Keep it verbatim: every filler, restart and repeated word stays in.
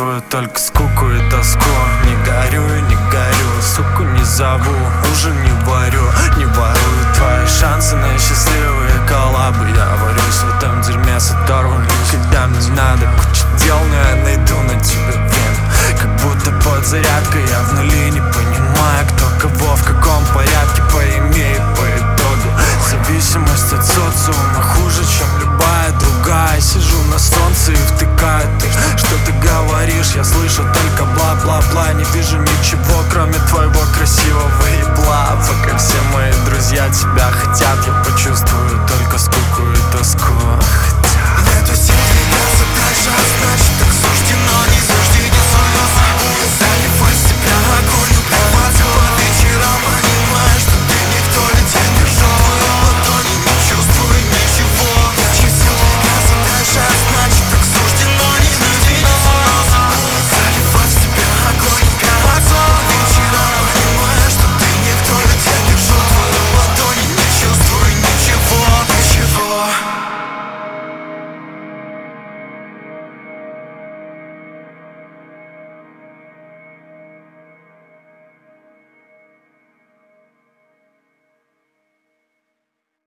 чувствую только скуку и тоску. Не горю и не горю, суку не зову, ужин не варю, не ворую твои шансы на счастливые коллабы. Я варюсь в этом дерьме с оторванным. Когда мне надо куча дел, но я найду на тебе время. Как будто подзарядка, я в нули, не понимая, кто кого в